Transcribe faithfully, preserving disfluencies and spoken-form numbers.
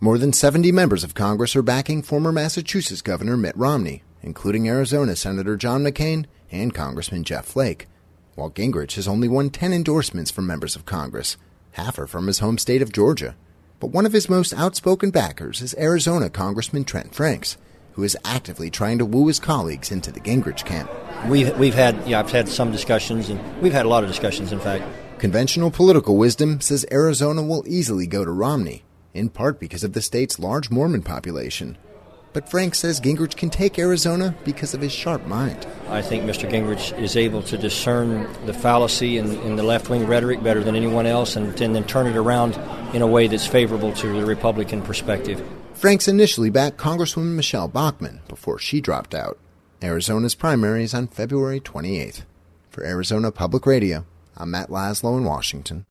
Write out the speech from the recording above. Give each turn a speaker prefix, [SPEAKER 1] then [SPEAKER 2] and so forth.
[SPEAKER 1] More than seventy members of Congress are backing former Massachusetts Governor Mitt Romney, including Arizona Senator John McCain and Congressman Jeff Flake, while Gingrich has only won ten endorsements from members of Congress. Half are from his home state of Georgia. But one of his most outspoken backers is Arizona Congressman Trent Franks, who is actively trying to woo his colleagues into the Gingrich camp.
[SPEAKER 2] We've, we've had, yeah, I've had some discussions, and we've had a lot of discussions, in fact.
[SPEAKER 1] Conventional political wisdom says Arizona will easily go to Romney, in part because of the state's large Mormon population. But Frank says Gingrich can take Arizona because of his sharp mind.
[SPEAKER 2] I think Mister Gingrich is able to discern the fallacy in, in the left-wing rhetoric better than anyone else, and, and then turn it around in a way that's favorable to the Republican perspective.
[SPEAKER 1] Franks initially backed Congresswoman Michelle Bachmann before she dropped out. Arizona's primary is on February twenty-eighth. For Arizona Public Radio, I'm Matt Laszlo in Washington.